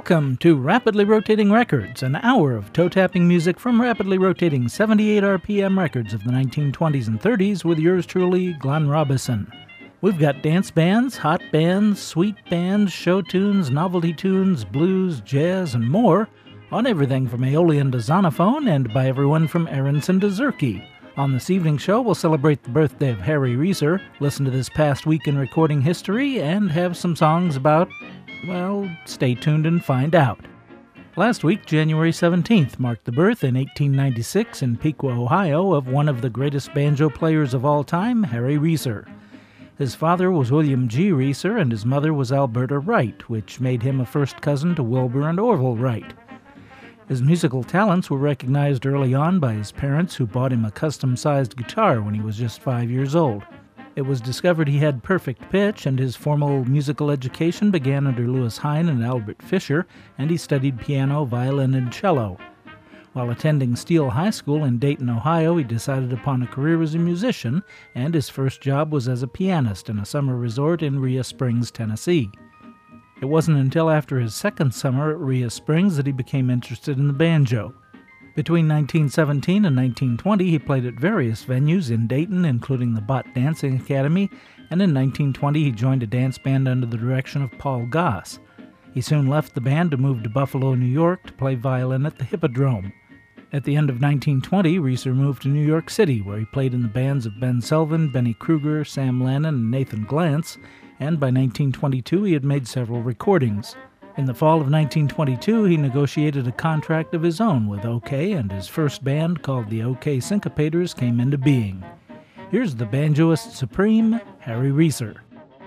Welcome to Rapidly Rotating Records, an hour of toe-tapping music from rapidly rotating 78 RPM records of the 1920s and 30s with yours truly, Glenn Robison. We've got dance bands, hot bands, sweet bands, show tunes, novelty tunes, blues, jazz, and more on everything from Aeolian to Zonophone and by everyone from Aronson to Zurke. On this evening's show, we'll celebrate the birthday of Harry Reser, listen to this past week in recording history, and have some songs about, well, stay tuned and find out. Last week, January 17th, marked the birth in 1896 in Piqua, Ohio, of one of the greatest banjo players of all time, Harry Reser. His father was William G. Reser, and his mother was Alberta Wright, which made him a first cousin to Wilbur and Orville Wright. His musical talents were recognized early on by his parents, who bought him a custom-sized guitar when he was just 5 years old. It was discovered he had perfect pitch, and his formal musical education began under Louis Hine and Albert Fisher, and he studied piano, violin, and cello. While attending Steele High School in Dayton, Ohio, he decided upon a career as a musician, and his first job was as a pianist in a summer resort in Rhea Springs, Tennessee. It wasn't until after his second summer at Rhea Springs that he became interested in the banjo. Between 1917 and 1920, he played at various venues in Dayton, including the Bott Dancing Academy, and in 1920 he joined a dance band under the direction of Paul Goss. He soon left the band to move to Buffalo, New York, to play violin at the Hippodrome. At the end of 1920, Reser moved to New York City, where he played in the bands of Ben Selvin, Benny Kruger, Sam Lannon, and Nathan Glantz, and by 1922 he had made several recordings. In the fall of 1922, he negotiated a contract of his own with OK, and his first band, called the OK Syncopators, came into being. Here's the banjoist supreme, Harry Reser.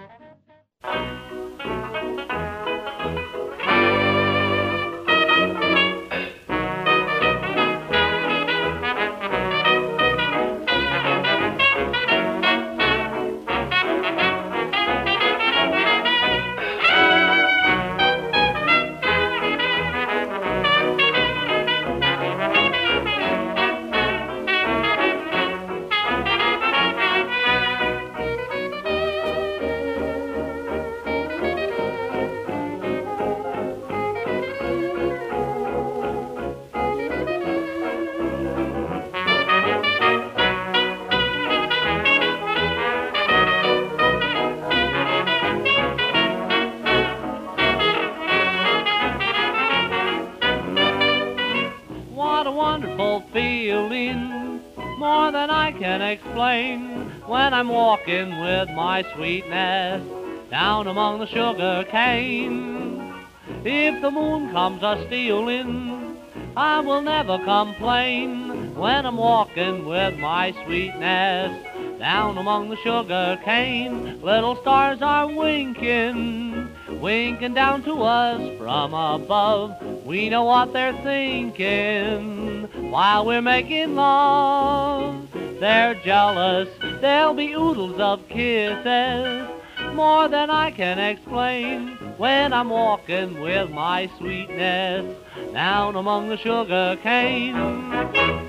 More than I can explain when I'm walking with my sweetness down among the sugar cane. If the moon comes a-stealing, I will never complain when I'm walking with my sweetness down among the sugar cane. Little stars are winking, winking down to us from above. We know what they're thinking while we're making love. They're jealous, there'll be oodles of kisses, more than I can explain when I'm walking with my sweetness down among the sugar cane.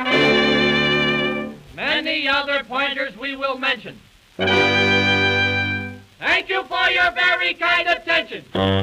Many other pointers we will mention. Thank you for your very kind attention.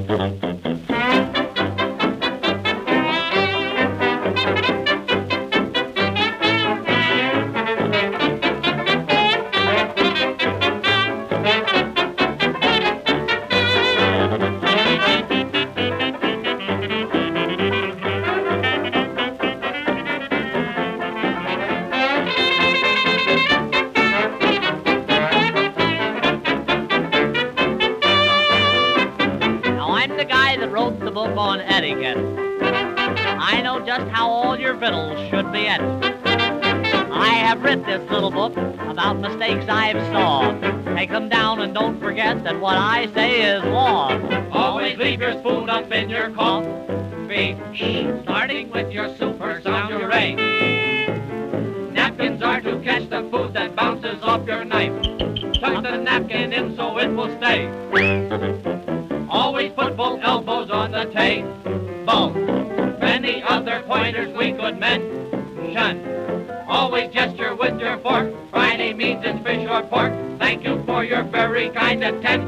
On etiquette. I know just how all your victuals should be ate. I have writ this little book about mistakes I've saw. Take them down and don't forget that what I say is law. Always leave your spoon up in your coffee. Starting with your soup or sound your A. Napkins are to catch the food that bounces off your knife. Tuck the napkin in so it will stay. Always put both elbows on the table. Many other pointers we could mention. Always gesture with your fork. Friday means it's fish or pork. Thank you for your very kind attention.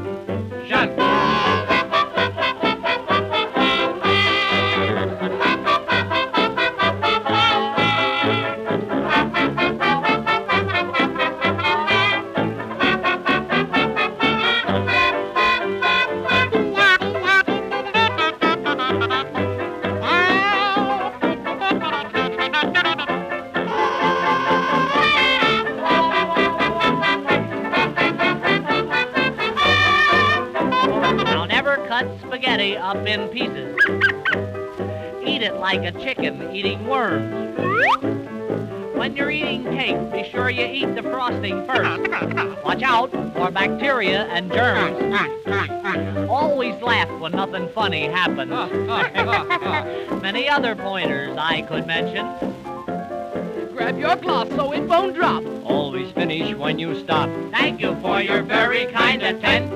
Spaghetti up in pieces. Eat it like a chicken eating worms. When you're eating cake, be sure you eat the frosting first. Watch out for bacteria and germs. Always laugh when nothing funny happens. Many other pointers I could mention. Grab your glass so it won't drop. Always finish when you stop. Thank you for your very kind attention.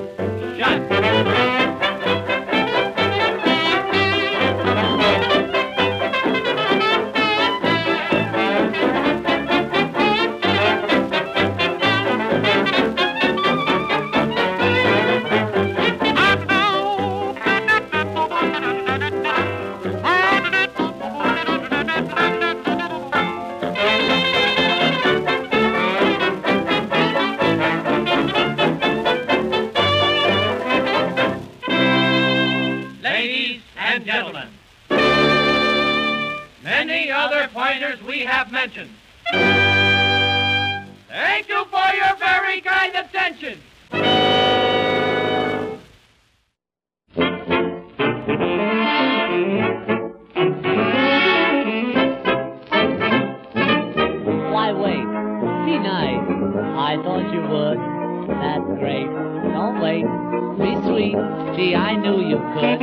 Many other pointers we have mentioned. Thank you for your very kind attention. Why wait? Be nice. I thought you would. That's great. Don't wait. Be sweet. Gee, I knew you could.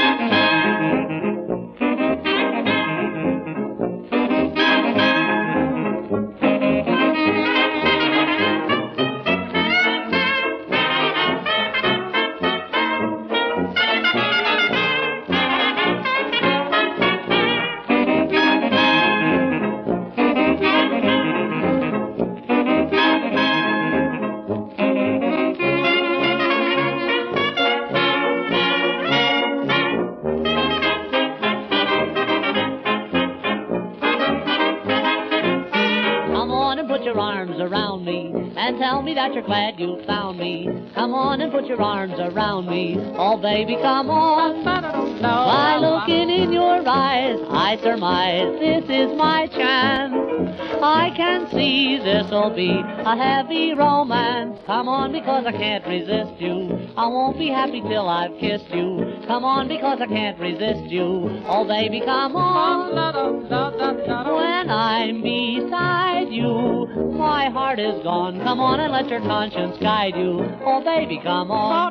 And tell me that you're glad you found me. Come on and put your arms around me. Oh, baby, come on. By looking in your eyes, I surmise this is my chance. I can see this'll be a heavy romance. Come on, because I can't resist you. I won't be happy till I've kissed you. Come on, because I can't resist you. Oh, baby, come on. When I'm beside you, my heart is gone. Come on and let your conscience guide you. Oh, baby, come on.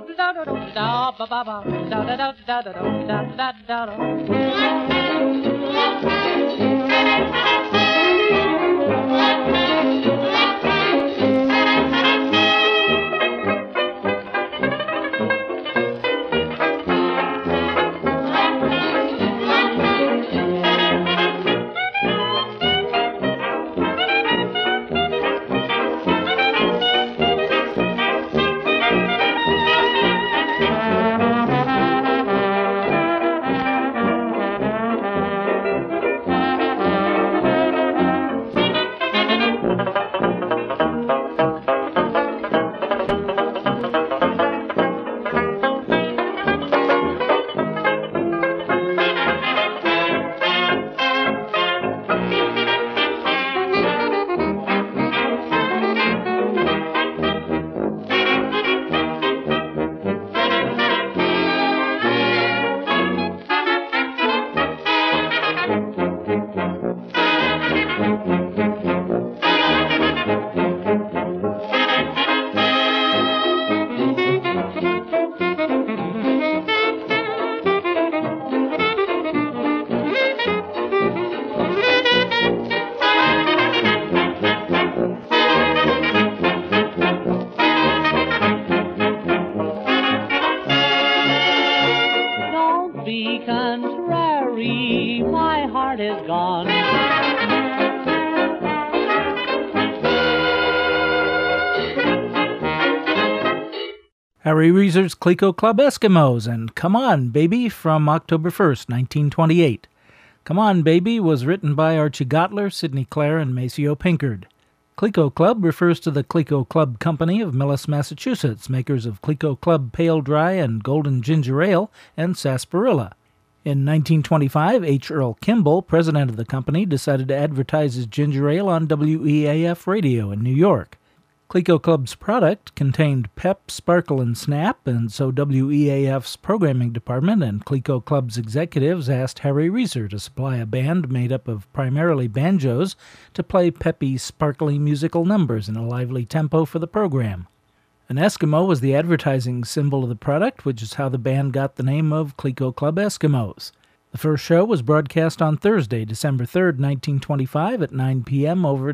Harry Reser's Clico Club Eskimos and Come On Baby from October 1st, 1928. Come On Baby was written by Archie Gottler, Sidney Clare, and Maceo Pinkard. Clico Club refers to the Clico Club Company of Millis, Massachusetts, makers of Clico Club Pale Dry and Golden Ginger Ale and Sarsaparilla. In 1925, H. Earl Kimball, president of the company, decided to advertise his ginger ale on WEAF radio in New York. Clico Club's product contained pep, sparkle, and snap, and so WEAF's programming department and Clico Club's executives asked Harry Reser to supply a band made up of primarily banjos to play peppy, sparkly musical numbers in a lively tempo for the program. An Eskimo was the advertising symbol of the product, which is how the band got the name of Clico Club Eskimos. The first show was broadcast on Thursday, December 3, 1925 at 9 p.m. over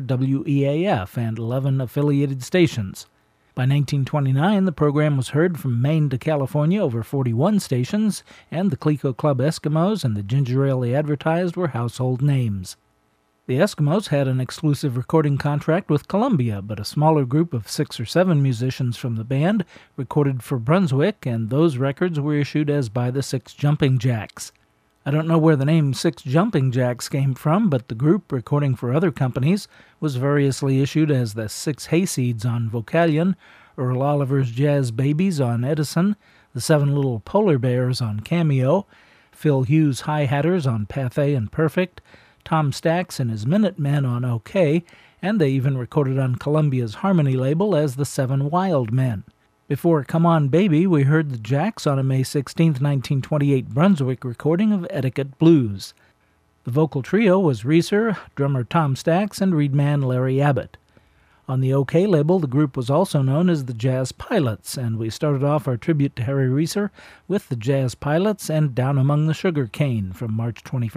WEAF and 11 affiliated stations. By 1929, the program was heard from Maine to California over 41 stations, and the Clico Club Eskimos and the ginger ale they advertised were household names. The Eskimos had an exclusive recording contract with Columbia, but a smaller group of 6 or 7 musicians from the band recorded for Brunswick, and those records were issued as by the Six Jumping Jacks. I don't know where the name Six Jumping Jacks came from, but the group, recording for other companies, was variously issued as the Six Hayseeds on Vocalion, Earl Oliver's Jazz Babies on Edison, the Seven Little Polar Bears on Cameo, Phil Hughes' High Hatters on Pathé and Perfect, Tom Stax and his Minutemen on OK, and they even recorded on Columbia's Harmony label as the Seven Wild Men. Before Come On Baby, we heard the Jacks on a May 16, 1928 Brunswick recording of Etiquette Blues. The vocal trio was Reser, drummer Tom Stax, and reedman Larry Abbott. On the OK label, the group was also known as the Jazz Pilots, and we started off our tribute to Harry Reser with the Jazz Pilots and Down Among the Sugar Cane from March 21,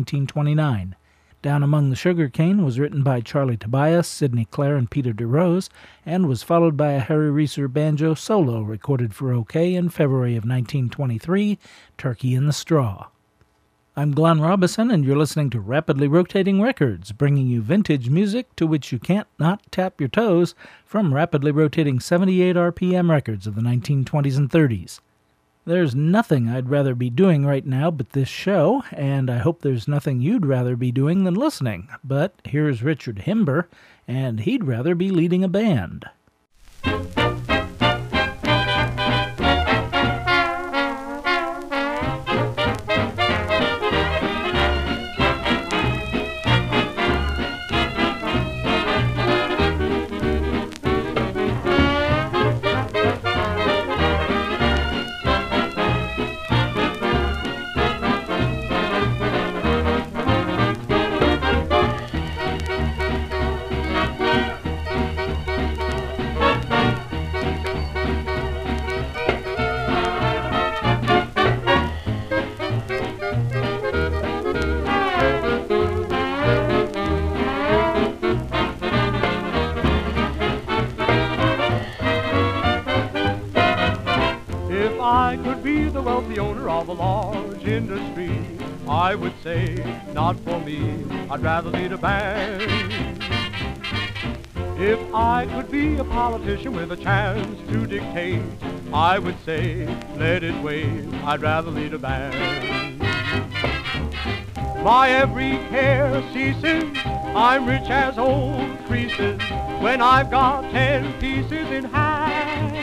1929. Down Among the Sugar Cane was written by Charlie Tobias, Sidney Clare, and Peter DeRose, and was followed by a Harry Reser banjo solo recorded for OK in February of 1923, Turkey in the Straw. I'm Glenn Robison, and you're listening to Rapidly Rotating Records, bringing you vintage music to which you can't not tap your toes from rapidly rotating 78 RPM records of the 1920s and 30s. There's nothing I'd rather be doing right now but this show, and I hope there's nothing you'd rather be doing than listening. But here's Richard Himber, and he'd rather be leading a band. I would say, not for me, I'd rather lead a band. If I could be a politician with a chance to dictate, I would say, let it wait, I'd rather lead a band. My every care ceases, I'm rich as old creases, when I've got 10 pieces in hand.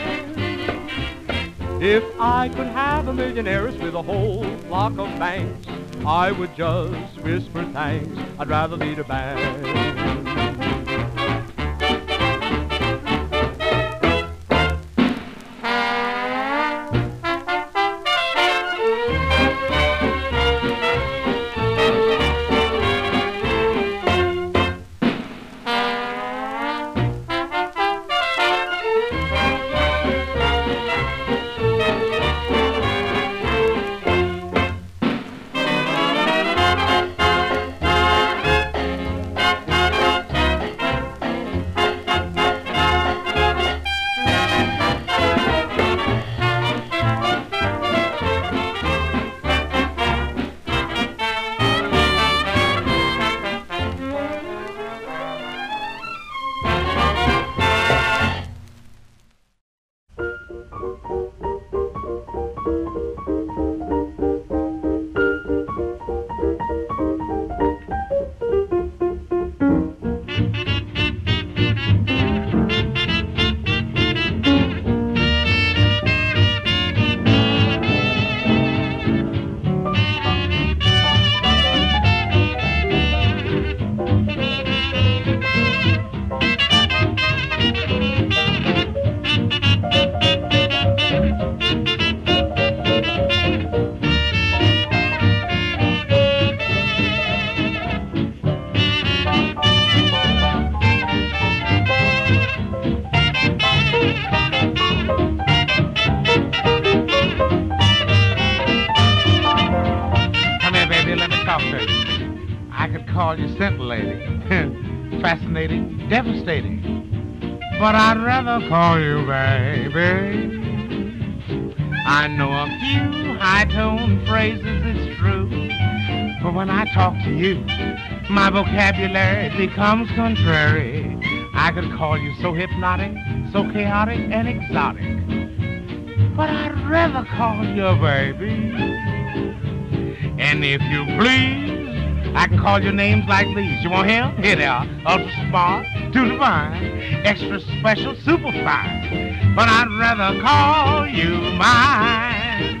If I could have a million heirs with a whole flock of banks, I would just whisper thanks, I'd rather lead a band. fascinating, devastating. But I'd rather call you baby. I know a few high-toned phrases, it's true. But when I talk to you, my vocabulary becomes contrary. I could call you so hypnotic, so chaotic and exotic. But I'd rather call you baby. And if you please, I can call your names like these. You want him? Here they are. Ultra smart, too divine, extra special, super fine. But I'd rather call you mine.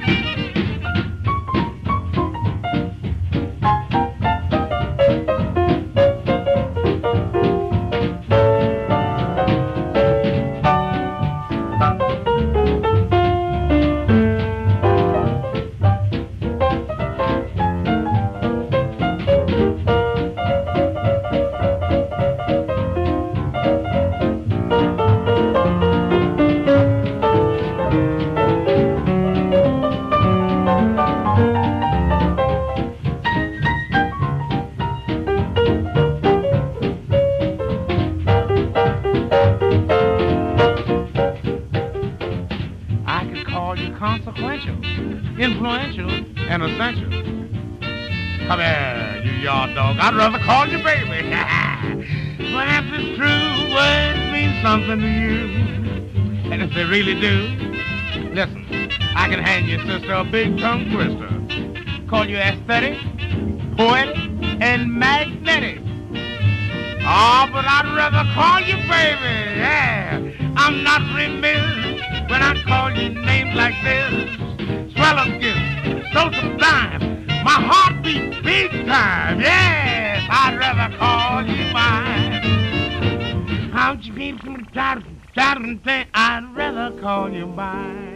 Consequential, influential, and essential. Come here, you yard dog. I'd rather call you baby. Perhaps it's true, words mean something to you. And if they really do, listen, I can hand your sister a big tongue twister. Call you aesthetic, poetic, and magnetic. Oh, but I'd rather call you baby. Yeah, I'm not remiss when I call you names like this. Swellowskiss, so sublime, my heart beats big time. Yes, I'd rather call you mine. How'd you be from the thing? I'd rather call you mine.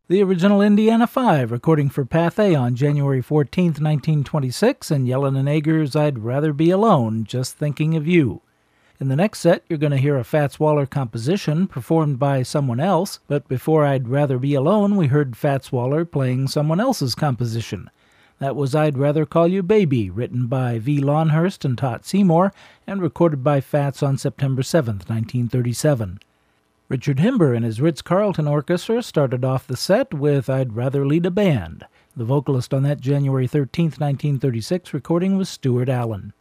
The original Indiana Five, recording for Pathé on January 14, 1926, and Yellin' and Eger's I'd Rather Be Alone, Just Thinking of You. In the next set, you're going to hear a Fats Waller composition performed by someone else, but before I'd Rather Be Alone, we heard Fats Waller playing someone else's composition. That was I'd Rather Call You Baby, written by V. Longhurst and Tot Seymour, and recorded by Fats on September 7, 1937. Richard Himber and his Ritz-Carlton Orchestra started off the set with I'd Rather Lead a Band. The vocalist on that January 13, 1936 recording was Stuart Allen.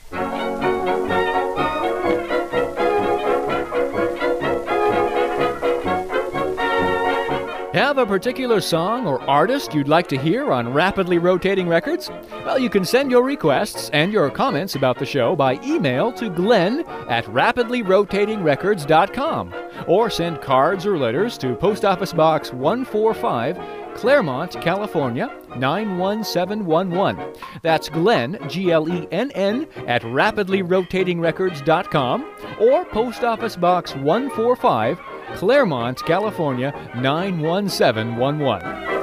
Have a particular song or artist you'd like to hear on Rapidly Rotating Records? Well, you can send your requests and your comments about the show by email to glenn@rapidlyrotatingrecords.com or send cards or letters to Post Office Box 145, Claremont, California, 91711. That's Glenn, Glenn, at rapidlyrotatingrecords.com or Post Office Box 145, Claremont, California, 91711.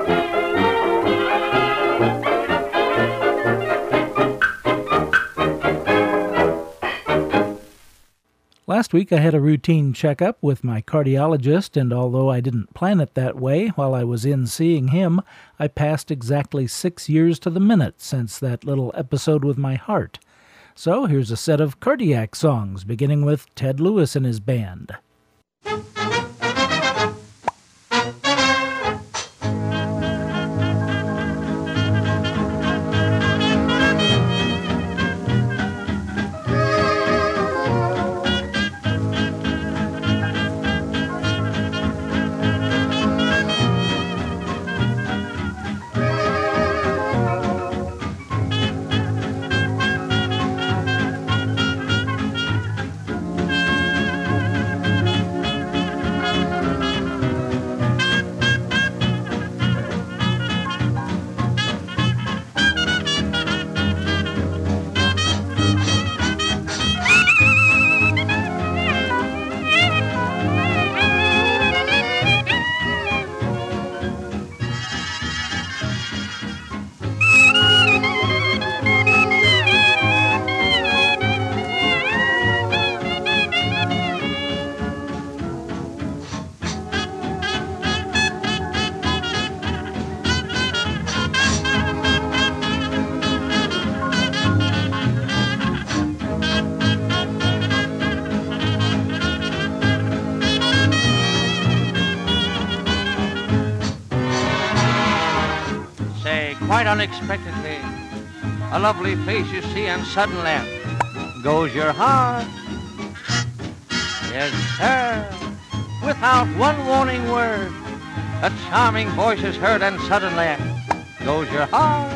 Last week I had a routine checkup with my cardiologist, and although I didn't plan it that way while I was in seeing him, I passed exactly 6 years to the minute since that little episode with my heart. So here's a set of cardiac songs, beginning with Ted Lewis and his band. Quite unexpectedly, a lovely face you see, and suddenly goes your heart. Yes, sir. Without one warning word, a charming voice is heard, and suddenly goes your heart.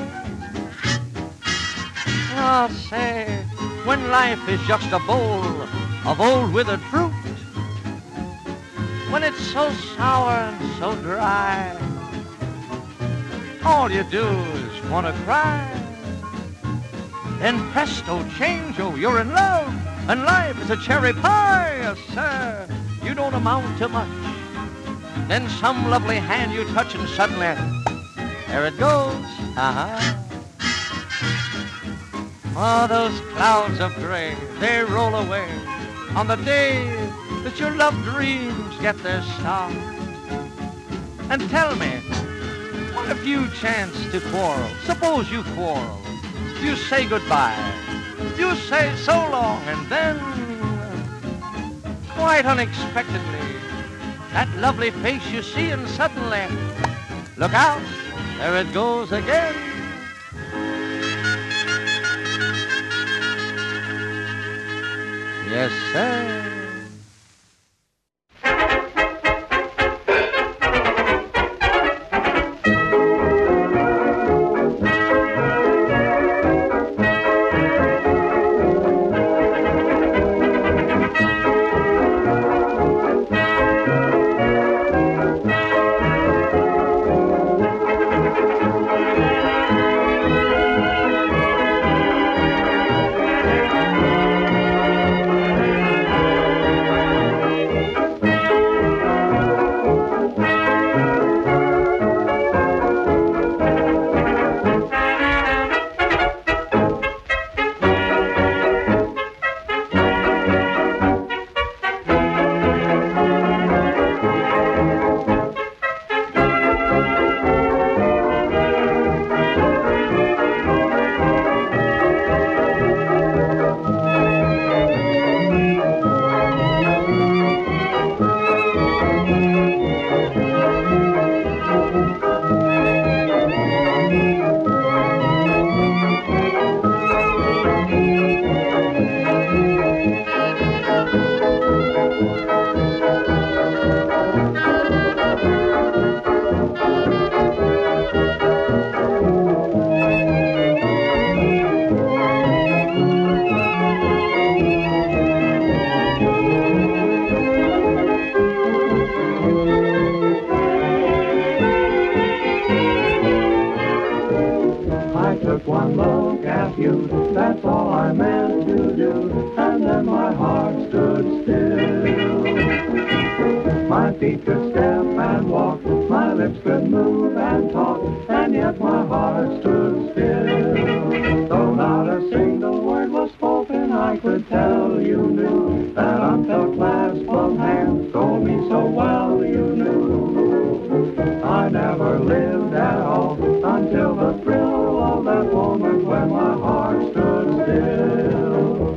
Oh, say, when life is just a bowl of old withered fruit, when it's so sour and so dry, all you do is want to cry. Then presto, change-o, you're in love, and life is a cherry pie. Yes, sir, you don't amount to much. Then some lovely hand you touch, and suddenly, there it goes. Oh, those clouds of gray, they roll away on the day that your love dreams get their start. And tell me, what if you chance to quarrel? Suppose you quarrel. You say goodbye. You say so long, and then, quite unexpectedly, that lovely face you see, and suddenly, look out, there it goes again. Yes, sir. took one look at you, that's all I meant to do, and then my heart stood still. My feet could step and walk, my lips could move and talk, and yet my heart stood still. Though not a single word was spoken, I could tell you knew that unfelt clasp of hands told me so well you knew. I never lived at all until the thrill of that moment when my heart stood still.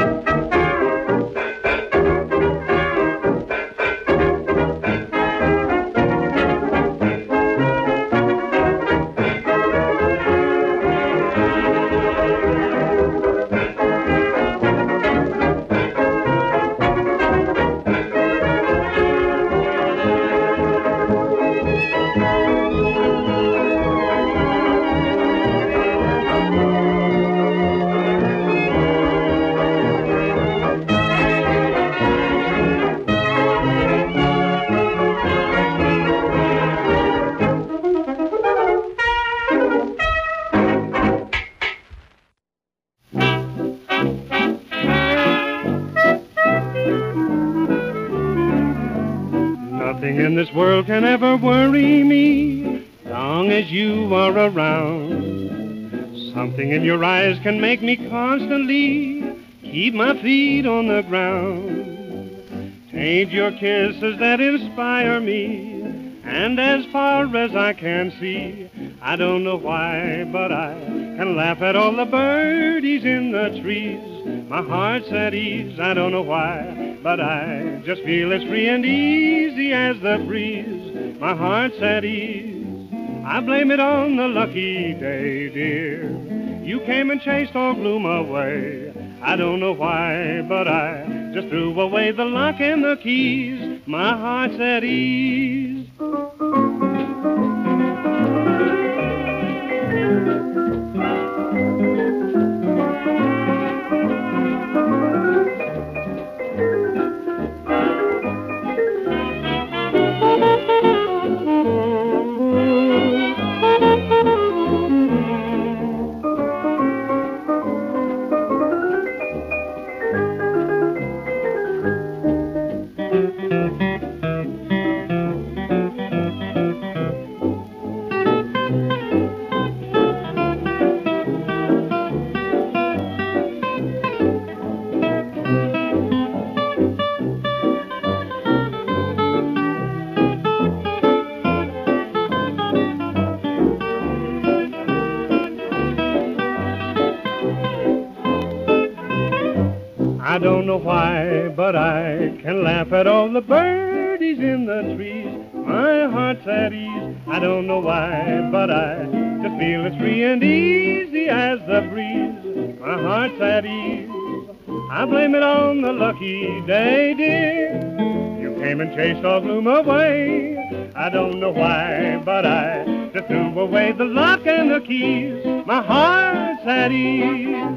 Nothing in this world can ever worry me, long as you are around. Something in your eyes can make me constantly keep my feet on the ground. Ain't your kisses that inspire me, and as far as I can see, I don't know why, but I can laugh at all the birdies in the trees. My heart's at ease, I don't know why, but I just feel as free and easy as the breeze. My heart's at ease, I blame it on the lucky day, dear. You came and chased all gloom away. I don't know why, but I just threw away the lock and the keys. My heart's at ease. I don't know why, but I can laugh at all the birdies in the trees. My heart's at ease. I don't know why, but I just feel as free and easy as the breeze. My heart's at ease. I blame it on the lucky day, dear. You came and chased all gloom away. I don't know why, but I just threw away the lock and the keys. My heart's at ease.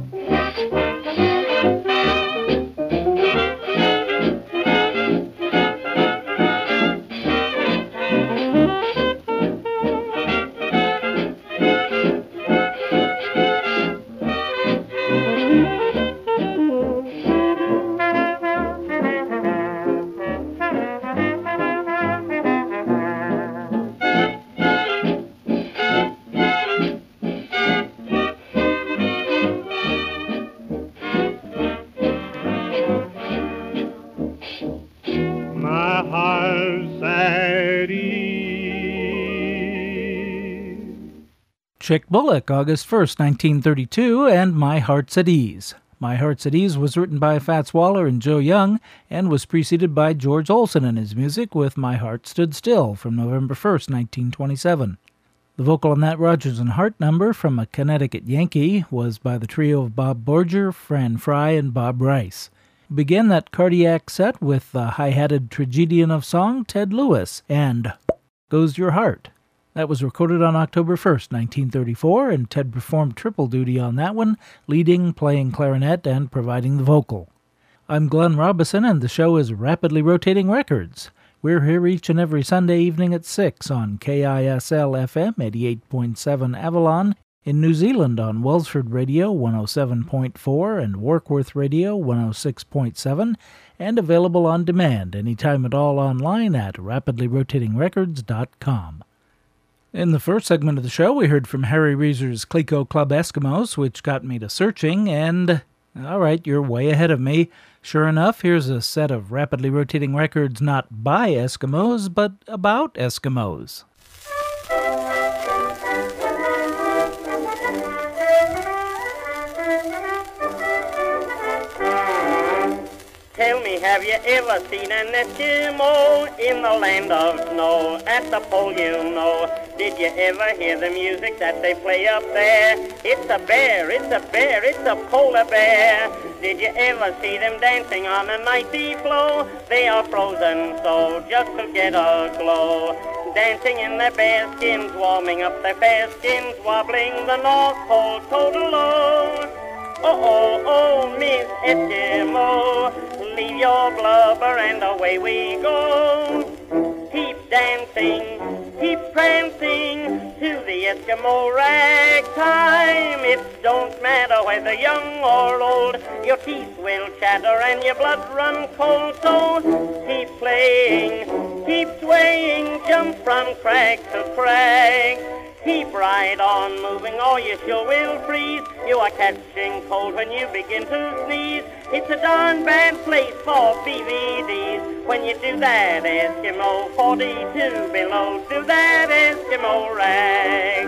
Chick Bullock, August 1st, 1932, and My Heart's at Ease. My Heart's at Ease was written by Fats Waller and Joe Young and was preceded by George Olsen in his music with My Heart Stood Still from November 1st, 1927. The vocal on that Rodgers and Hart number from a Connecticut Yankee was by the trio of Bob Borger, Fran Fry, and Bob Rice. We began that cardiac set with the high-hatted tragedian of song Ted Lewis and Goes Your Heart. That was recorded on October 1st, 1934, and Ted performed triple duty on that one, leading, playing clarinet, and providing the vocal. I'm Glenn Robison, and the show is Rapidly Rotating Records. We're here each and every Sunday evening at 6 on KISL-FM 88.7 Avalon, In New Zealand on Wellsford Radio 107.4 and Warkworth Radio 106.7, and available on demand anytime at all online at rapidlyrotatingrecords.com. In the first segment of the show, we heard from Harry Reeser's Clico Club Eskimos, which got me to searching, and, all right, you're way ahead of me. Sure enough, here's a set of rapidly rotating records not by Eskimos, but about Eskimos. Tell me, have you ever seen an Eskimo in the land of snow? At the pole, you know. Did you ever hear the music that they play up there? It's a bear, it's a bear, it's a polar bear. Did you ever see them dancing on an icy floe? They are frozen so just to get a glow. Dancing in their bare skins, warming up their fair skins, wobbling the North Pole total low. Oh, oh, oh, Miss Eskimo, leave your blubber and away we go. Keep dancing, keep prancing to the Eskimo ragtime. It don't matter whether young or old, your teeth will chatter and your blood run cold. So keep playing, keep swaying, jump from crag to crag. Keep right on moving or you sure will freeze. You are catching cold when you begin to sneeze. It's a darn bad place for BVDs. When you do that Eskimo 42 below, do that Eskimo rag.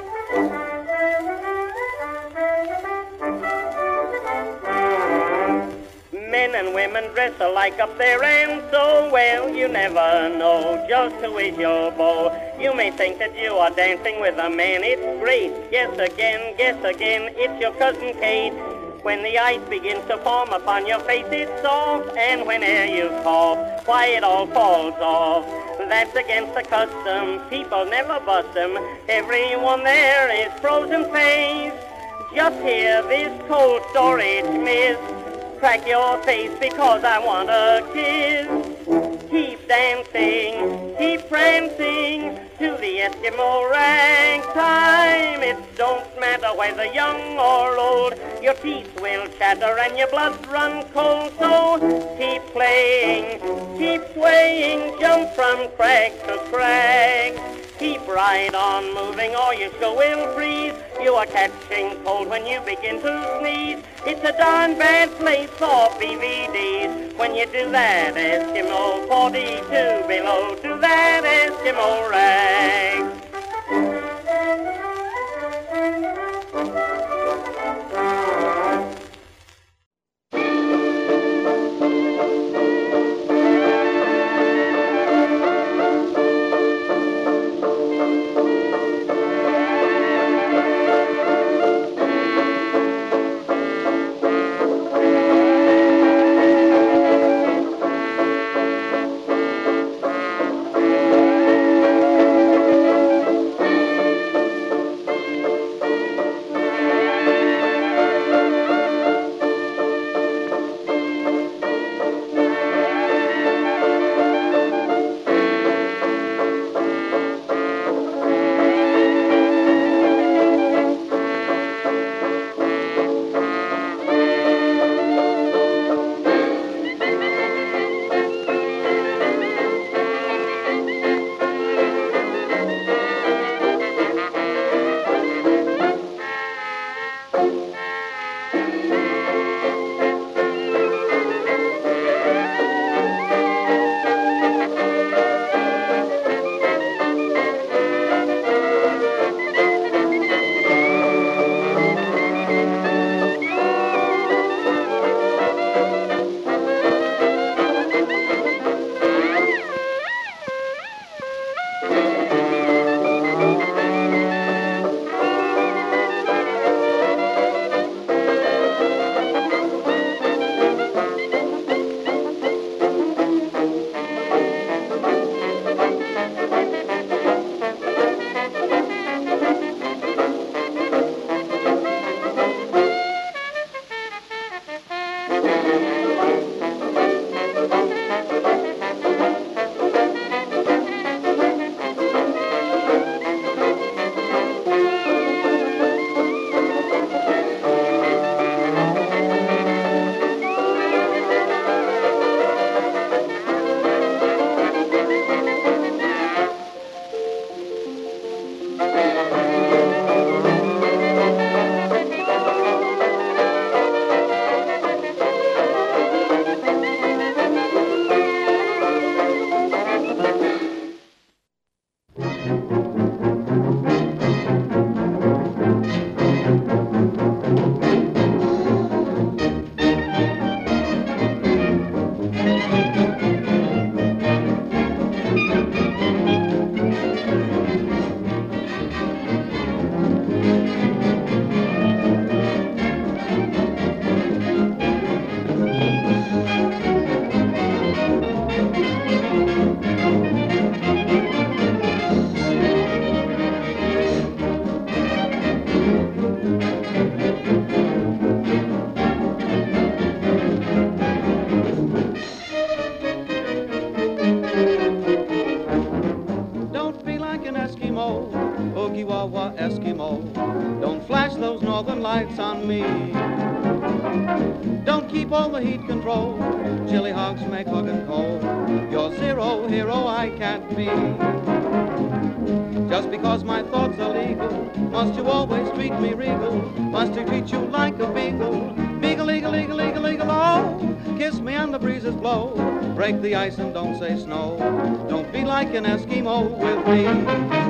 Men and women dress alike up there and so well, you never know just who is your beau. You may think that you are dancing with a man, it's great. Guess again, it's your cousin Kate. When the ice begins to form upon your face, it's soft, and whenever you cough, why it all falls off. That's against the custom, people never bust them. Everyone there is frozen face. Just hear this cold storage, miss. Crack your face because I want a kiss. Keep dancing, keep prancing to the Eskimo ragtime. It don't matter whether young or old, your teeth will chatter and your blood run cold. So keep playing, keep swaying, jump from crag to crag. Keep right on moving or you sure will freeze. You are catching cold when you begin to sneeze. It's a darn bad place for BVDs. When you do that Eskimo 42 below, do that Eskimo rag. Eskimo, Oogie Wawa Eskimo. Don't flash those northern lights on me. Don't keep all the heat control. Chili hogs make hugging cold. Your zero hero I can't be. Just because my thoughts are legal, must you always treat me regal? Must I treat you like a beagle? Beagle, eagle, eagle, eagle, eagle, oh! Kiss me and the breezes blow. Break the ice and don't say snow. Don't be like an Eskimo with me.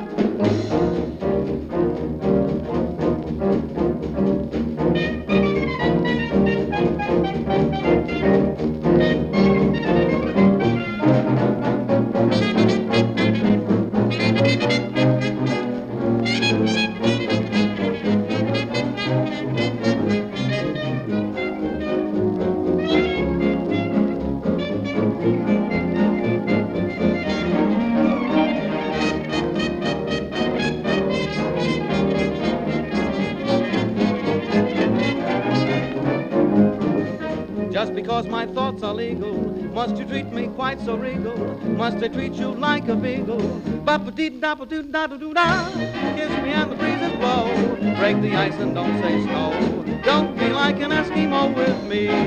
Just because my thoughts are legal, must you treat me quite so regal? Must I treat you like a beagle? Ba-ba-dee-da-ba-doo-da-da-doo-da. Kiss me and the breezes blow. Break the ice and don't say snow. Don't be like an Eskimo with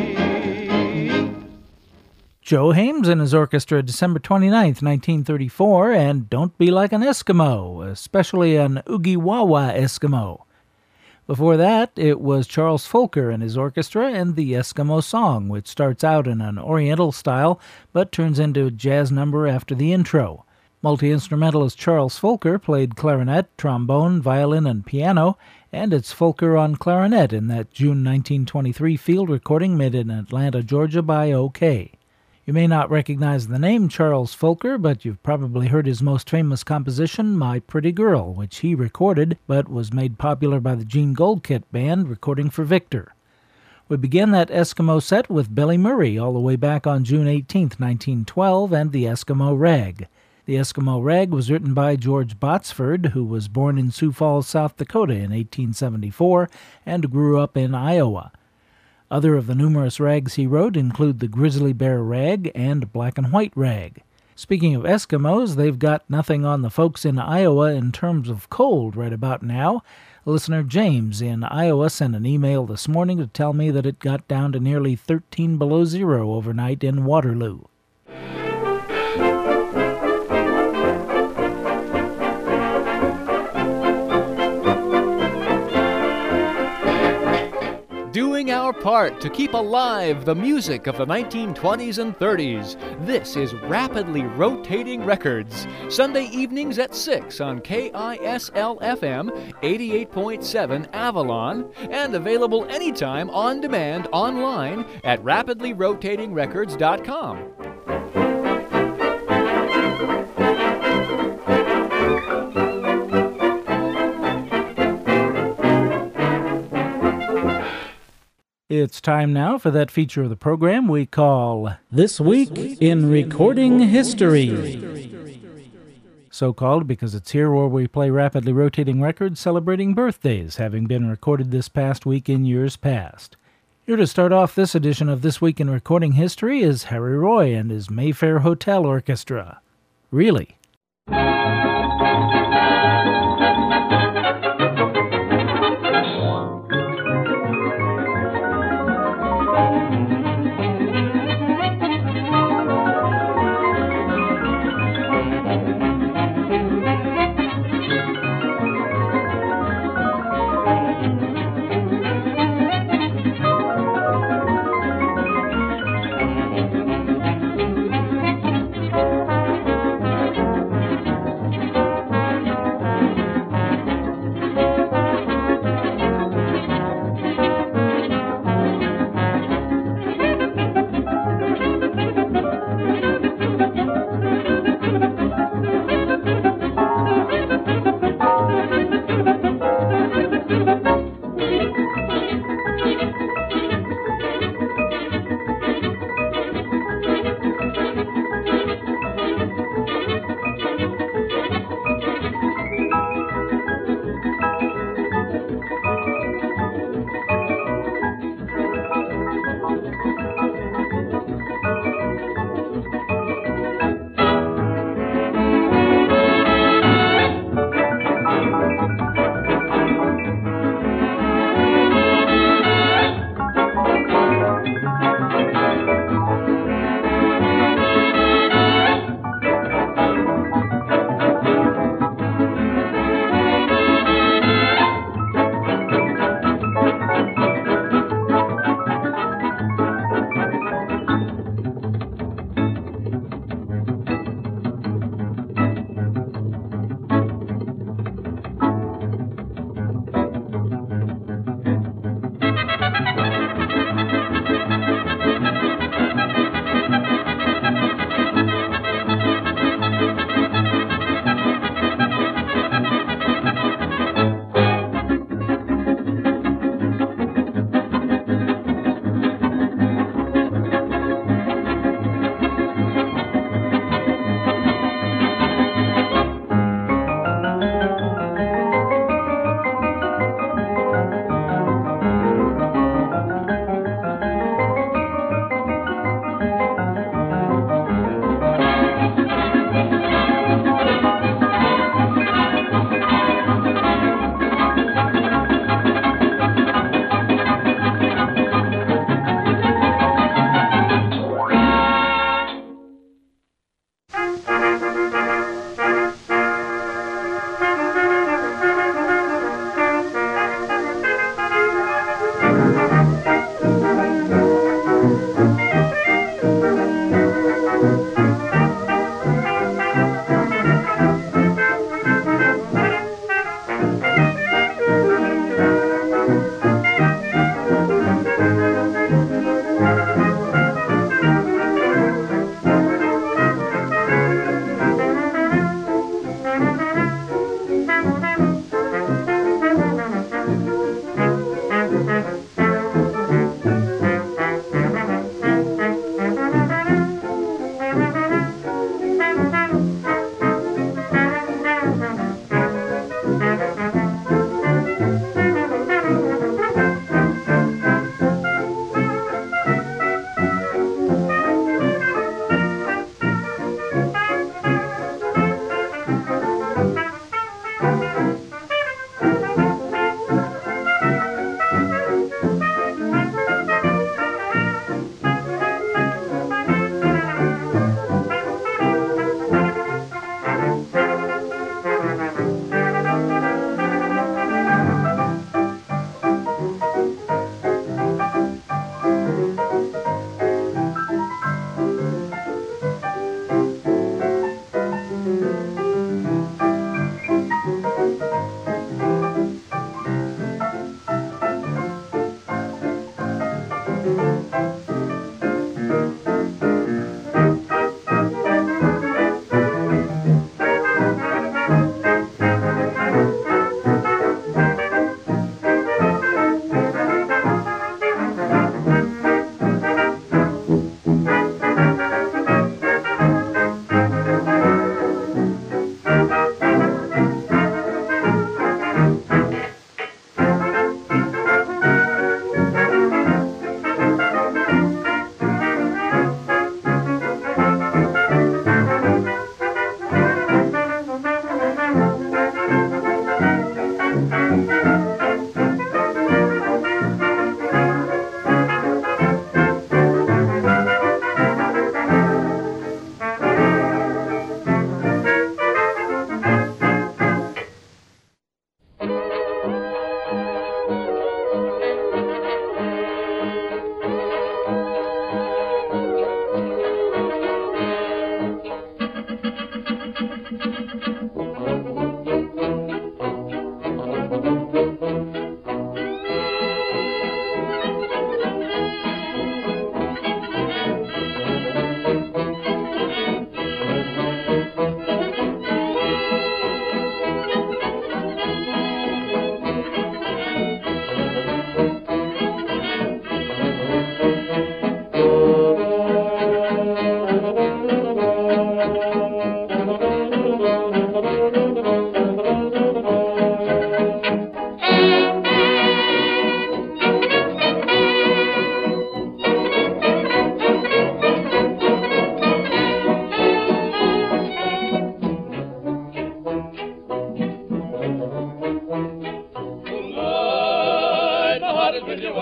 me. Joe Hames and his orchestra, December 29th, 1934, and Don't Be Like an Eskimo, especially an Oogie Wawa Eskimo. Before that, it was Charles Folker and his orchestra and the Eskimo Song, which starts out in an oriental style but turns into a jazz number after the intro. Multi-instrumentalist Charles Folker played clarinet, trombone, violin, and piano, and it's Folker on clarinet in that June 1923 field recording made in Atlanta, Georgia by OK. You may not recognize the name Charles Folker, but you've probably heard his most famous composition, My Pretty Girl, which he recorded, but was made popular by the Gene Goldkit Band, recording for Victor. We begin that Eskimo set with Billy Murray all the way back on June 18, 1912, and the Eskimo Rag. The Eskimo Rag was written by George Botsford, who was born in Sioux Falls, South Dakota in 1874 and grew up in Iowa. Other of the numerous rags he wrote include the Grizzly Bear Rag and Black and White Rag. Speaking of Eskimos, they've got nothing on the folks in Iowa in terms of cold right about now. Listener James in Iowa sent an email this morning to tell me that it got down to nearly 13 below zero overnight in Waterloo. Doing our part to keep alive the music of the 1920s and 30s. This is Rapidly Rotating Records. Sunday evenings at 6 on KISL-FM 88.7 Avalon, and available anytime on demand online at rapidlyrotatingrecords.com. It's time now for that feature of the program we call This Week in Recording History. So called because it's here where we play rapidly rotating records celebrating birthdays having been recorded this past week in years past. Here to start off this edition of This Week in Recording History is Harry Roy and his Mayfair Hotel Orchestra. Really?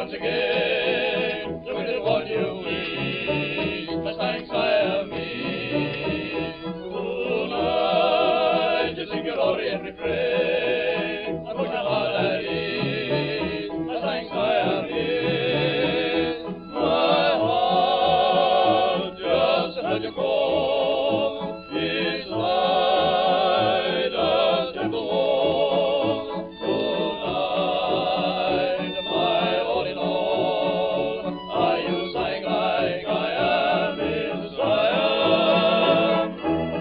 once again, so with what you eat, as thanks I have me. Tonight, you sing your Orient refrain, and put your heart at ease, as thanks I have me. My heart, just as you go, is light as temple wall. Tonight, my all in all, are you sang like I am in Zion?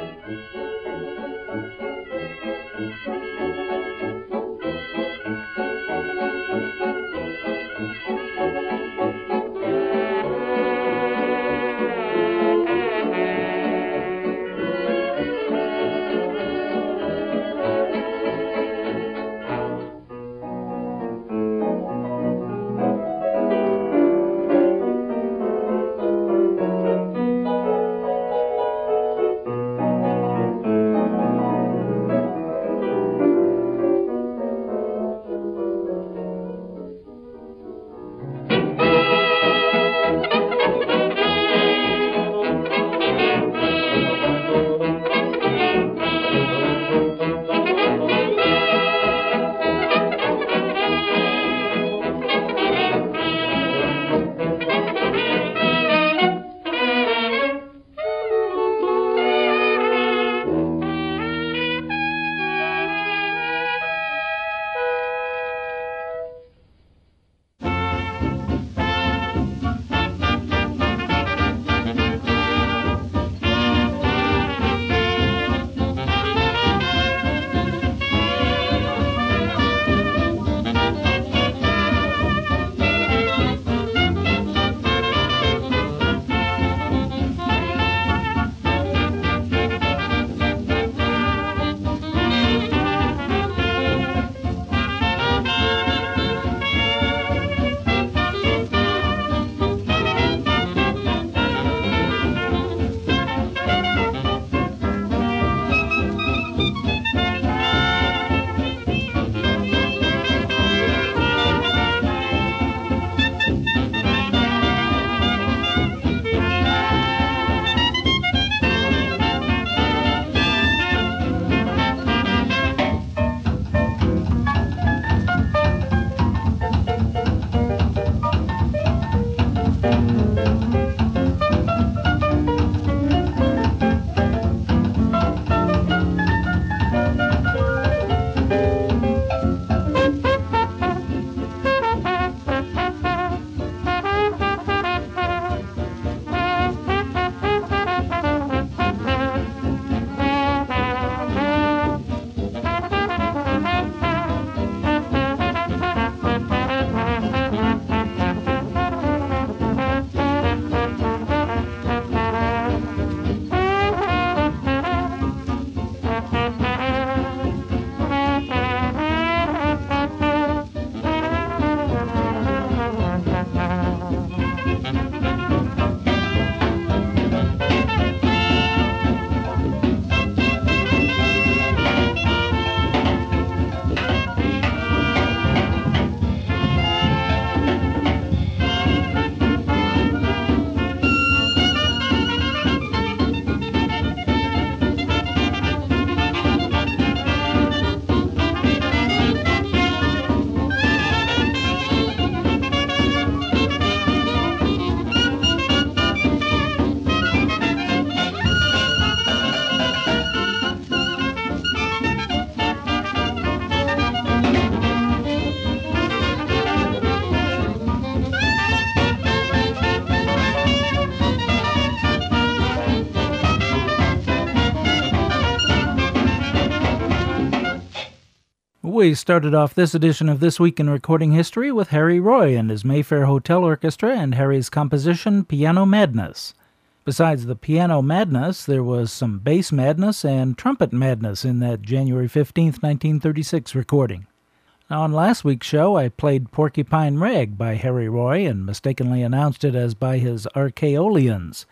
We started off this edition of This Week in Recording History with Harry Roy and his Mayfair Hotel Orchestra and Harry's composition Piano Madness. Besides the Piano Madness, there was some Bass Madness and Trumpet Madness in that January 15th, 1936 recording. Now, on last week's show, I played Porcupine Rag by Harry Roy and mistakenly announced it as by his Archaeolians.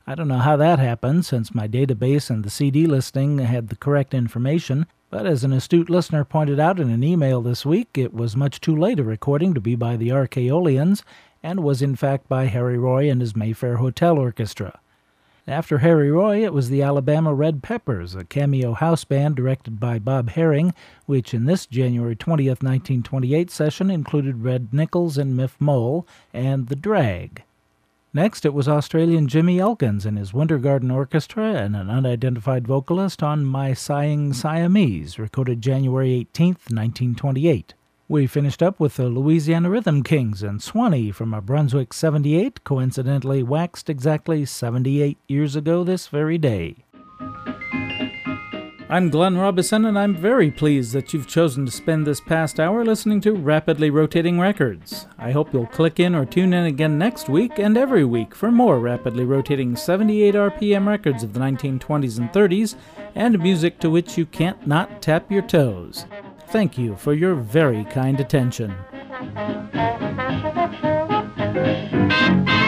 I don't know how that happened, since my database and the CD listing had the correct information, but as an astute listener pointed out in an email this week, it was much too late a recording to be by the Archaeolians, and was in fact by Harry Roy and his Mayfair Hotel Orchestra. After Harry Roy, it was the Alabama Red Peppers, a cameo house band directed by Bob Herring, which in this January 20th, 1928 session included Red Nichols and Miff Mole, and The Drag. Next, it was Australian Jimmy Elkins and his Winter Garden Orchestra and an unidentified vocalist on My Sighing Siamese, recorded January 18th, 1928. We finished up with the Louisiana Rhythm Kings and Swanee from a Brunswick 78, coincidentally waxed exactly 78 years ago this very day. I'm Glenn Robison, and I'm very pleased that you've chosen to spend this past hour listening to Rapidly Rotating Records. I hope you'll click in or tune in again next week and every week for more rapidly rotating 78 RPM records of the 1920s and 30s, and music to which you can't not tap your toes. Thank you for your very kind attention.